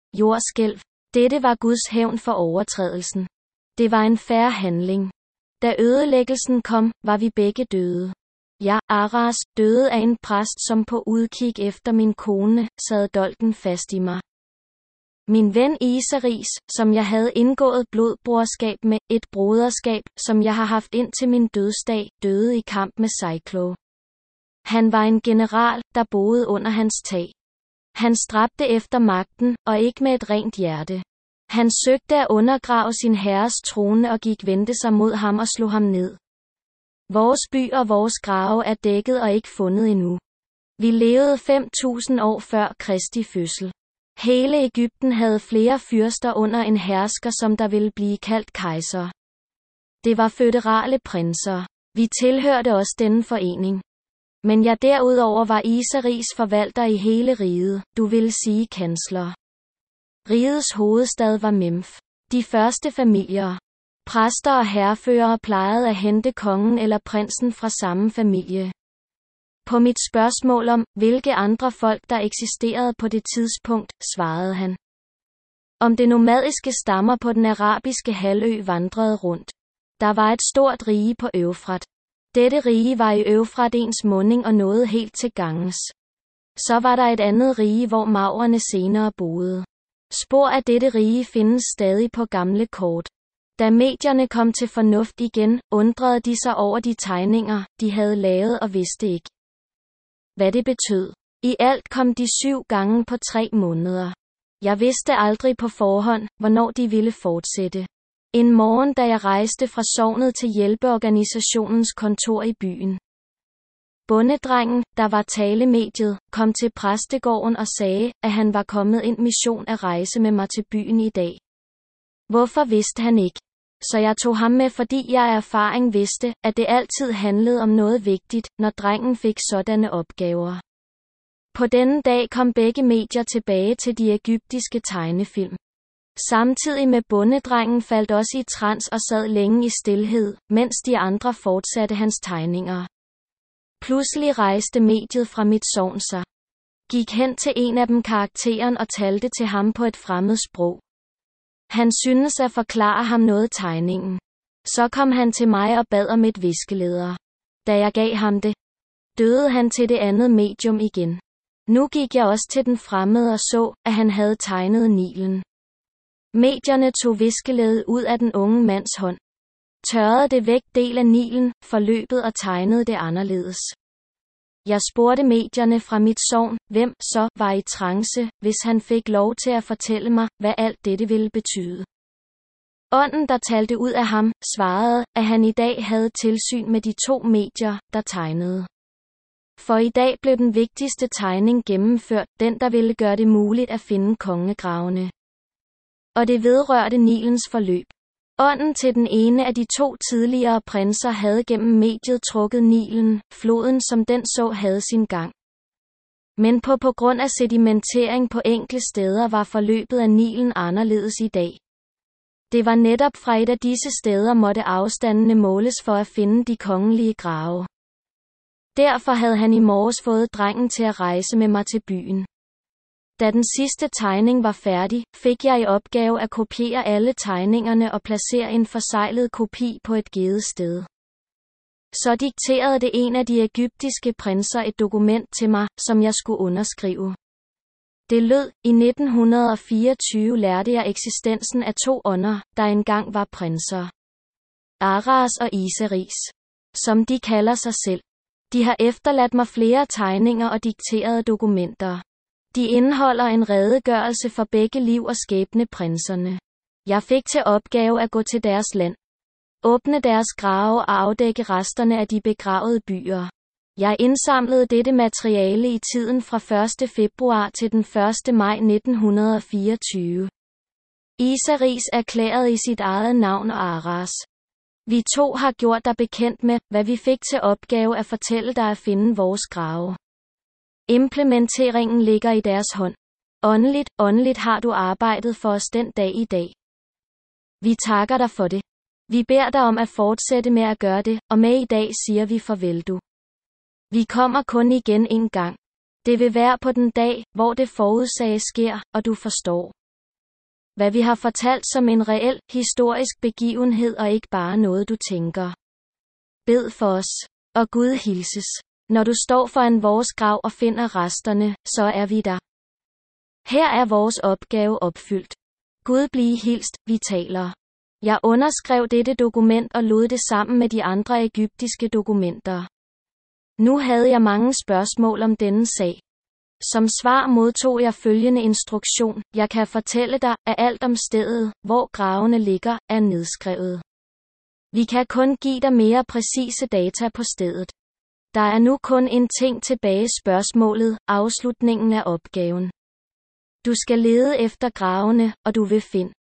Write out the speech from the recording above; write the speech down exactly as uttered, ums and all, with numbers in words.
Jordskælv. Dette var Guds hævn for overtrædelsen. Det var en fair handling. Da ødelæggelsen kom, var vi begge døde. Jeg, Aras, døde af en præst, som på udkig efter min kone, sad dolken fast i mig. Min ven Isaris, som jeg havde indgået blodbrorskab med, et broderskab, som jeg har haft indtil min dødsdag, døde i kamp med Cyklo. Han var en general, der boede under hans tag. Han stræbte efter magten, og ikke med et rent hjerte. Han søgte at undergrave sin herres trone og gik vendte sig mod ham og slog ham ned. Vores by og vores grave er dækket og ikke fundet endnu. Vi levede fem tusind år før Kristi fødsel. Hele Egypten havde flere fyrster under en hersker, som der ville blive kaldt kejser. Det var føderale prinser. Vi tilhørte også denne forening. Men jeg derudover var Isaris forvalter i hele riget, du vil sige kansler. Rigets hovedstad var Memf. De første familier, præster og hærførere plejede at hente kongen eller prinsen fra samme familie. På mit spørgsmål om, hvilke andre folk der eksisterede på det tidspunkt, svarede han. Om det nomadiske stammer på den arabiske halvø vandrede rundt. Der var et stort rige på Eufrat. Dette rige var i Eufratens munding og nåede helt til Ganges. Så var der et andet rige, hvor maurerne senere boede. Spor af dette rige findes stadig på gamle kort. Da medierne kom til fornuft igen, undrede de sig over de tegninger, de havde lavet og vidste ikke, hvad det betød. I alt kom de syv gange på tre måneder. Jeg vidste aldrig på forhånd, hvornår de ville fortsætte. En morgen, da jeg rejste fra sognet til hjælpeorganisationens kontor i byen. Bondedrengen, der var talemediet, kom til præstegården og sagde, at han var kommet en mission at rejse med mig til byen i dag. Hvorfor vidste han ikke? Så jeg tog ham med, fordi jeg af erfaring vidste, at det altid handlede om noget vigtigt, når drengen fik sådanne opgaver. På denne dag kom begge medier tilbage til de egyptiske tegnefilm. Samtidig med bondedrengen faldt også i trans og sad længe i stilhed, mens de andre fortsatte hans tegninger. Pludselig rejste mediet fra mit sogn sig. Gik hen til en af dem karakteren og talte til ham på et fremmed sprog. Han syntes at forklare ham noget tegningen. Så kom han til mig og bad om et viskeleder. Da jeg gav ham det, døde han til det andet medium igen. Nu gik jeg også til den fremmede og så, at han havde tegnet Nilen. Medierne tog viskeledet ud af den unge mands hånd. Tørrede det væk del af Nilen, forløbet og tegnede det anderledes. Jeg spurgte medierne fra mit sogn, hvem så var i trance, hvis han fik lov til at fortælle mig, hvad alt dette ville betyde. Ånden, der talte ud af ham, svarede, at han i dag havde tilsyn med de to medier, der tegnede. For i dag blev den vigtigste tegning gennemført, den der ville gøre det muligt at finde kongegravene. Og det vedrørte Nilens forløb. Ånden til den ene af de to tidligere prinser havde gennem mediet trukket Nilen, floden som den så havde sin gang. Men på på grund af sedimentering på enkelte steder var forløbet af Nilen anderledes i dag. Det var netop fra et af disse steder måtte afstandene måles for at finde de kongelige grave. Derfor havde han i morges fået drengen til at rejse med mig til byen. Da den sidste tegning var færdig, fik jeg i opgave at kopiere alle tegningerne og placere en forseglet kopi på et givet sted. Så dikterede det en af de egyptiske prinser et dokument til mig, som jeg skulle underskrive. Det lød, i nitten fireogtyve lærte jeg eksistensen af to ånder, der engang var prinser. Aras og Isaris. Som de kalder sig selv. De har efterladt mig flere tegninger og dikterede dokumenter. De indeholder en redegørelse for begge liv og skæbneprinserne. Jeg fik til opgave at gå til deres land, åbne deres grave og afdække resterne af de begravede byer. Jeg indsamlede dette materiale i tiden fra første februar til den første maj nitten fireogtyve. Isaris erklærede i sit eget navn og Aras. Vi to har gjort dig bekendt med, hvad vi fik til opgave at fortælle dig at finde vores grave. Implementeringen ligger i deres hånd. Åndeligt, åndeligt har du arbejdet for os den dag i dag. Vi takker dig for det. Vi beder dig om at fortsætte med at gøre det, og med i dag siger vi farvel du. Vi kommer kun igen en gang. Det vil være på den dag, hvor det forudsage sker, og du forstår. hvad vi har fortalt som en reel, historisk begivenhed og ikke bare noget du tænker. Bed for os. Og Gud hilses. Når du står foran vores grav og finder resterne, så er vi der. Her er vores opgave opfyldt. Gud blive hilst, vi taler. Jeg underskrev dette dokument og lod det sammen med de andre egyptiske dokumenter. Nu havde jeg mange spørgsmål om denne sag. Som svar modtog jeg følgende instruktion: jeg kan fortælle dig, at alt om stedet, hvor gravene ligger, er nedskrevet. Vi kan kun give dig mere præcise data på stedet. Der er nu kun en ting tilbage: spørgsmålet, afslutningen af opgaven. Du skal lede efter gravene, og du vil finde